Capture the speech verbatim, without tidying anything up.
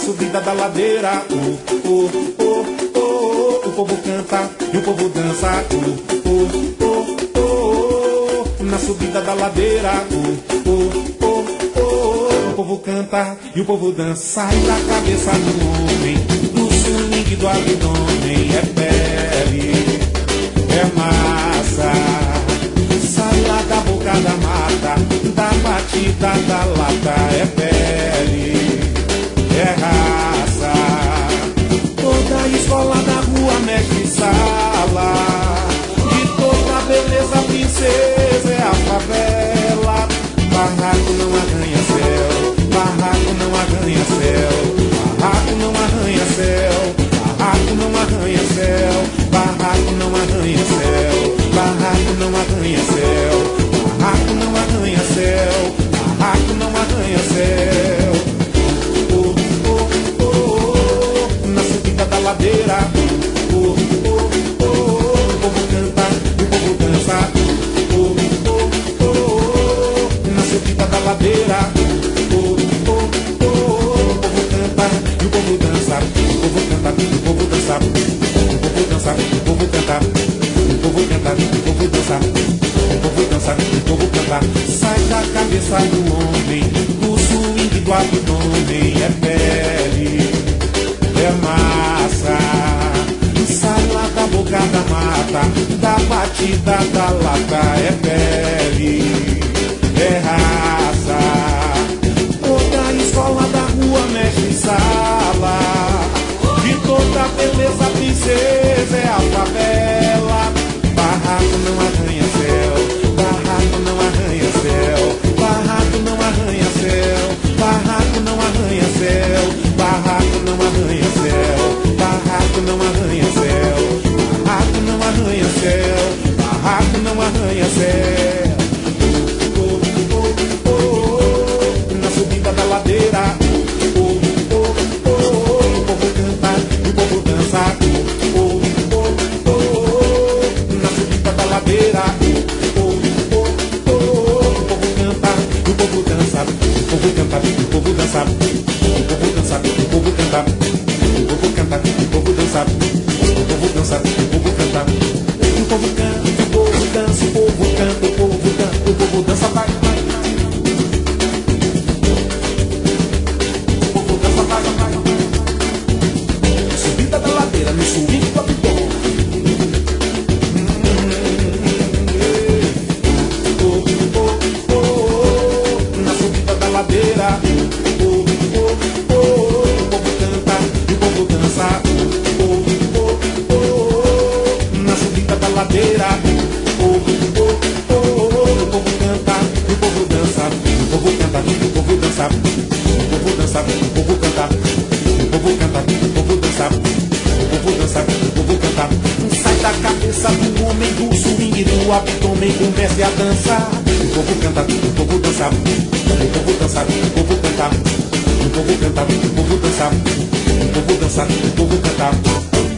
subida da ladeira. Oh, oh, oh, oh, oh. O povo canta e o povo dança. Oh, oh, oh, oh, oh. Na subida da ladeira. Oh, oh, oh, oh, oh. O povo canta e o povo dança. Sai da cabeça do homem, do swing do abdômen. É pele, é massa. Sai lá da boca da mata, da batida da lata. É pele, é raça. Toda a escola da rua, mestre sala. De toda beleza, princesa é a favela. Barraco não arranha céu, barraco não arranha céu. Barraco não arranha céu, barraco não arranha céu. Barraco não arranha céu, barraco não arranha céu. Barraco não arranha céu, barraco não arranha céu. Oh, oh, oh, oh. Na subida da ladeira. Oh, oh, oh, oh. O povo canta e o povo dança. Oh, oh, oh, oh. Na subida da ladeira. Oh, oh, oh, oh. O povo canta e o povo dança. O povo canta e o povo dança. O povo dança, o povo canta. O povo canta e o povo dança. O povo dança e o povo canta. Sai da cabeça do homem, do swing do abdômen. É pele, é massa. Sai lá da boca da mata, da batida da lata. É pele, é raça. Toda a escola da rua, mestre sala. De toda beleza, princesa é a favela. Barraco não arranha céu, barraco não arranha céu. Barraco não arranha céu, barraco não arranha céu. Barraco não arranha céu, barraco não arranha céu. Barraco não arranha céu, barraco não arranha céu. Oh, oh, oh, oh. Na subida da ladeira. Oh, oh, oh, oh. O povo canta e o povo dança. Oh, oh, oh, oh. Na subida da ladeira. Oh, oh, oh, oh. O povo canta e o povo dança. O povo canta e o povo dança. O povo dança e o povo canta. O povo canta e o povo dança. O povo dança e o povo canta. O povo canta, o povo dança, o povo canta, o povo canta, o povo dança, vai, vai. O povo dança, vai, vai, vai. Subida da ladeira, no swing do abdômen. Oh, oh, oh, oh. Na subida da ladeira. Oh, oh, oh, oh. O povo canta e o povo dança. Oh, oh, oh, oh. Na subida da ladeira. Oh, oh, oh, oh. O povo canta e o povo dança. O povo canta e o povo dança. O povo dança e o povo canta. O povo canta e o povo dança. O povo dança e o povo canta. Sai da cabeça do homem, do swing do abdômen, comece a dançar. O povo canta, o povo dança. O povo dança, o povo canta. O povo canta, o povo dança. O povo dança, o povo canta.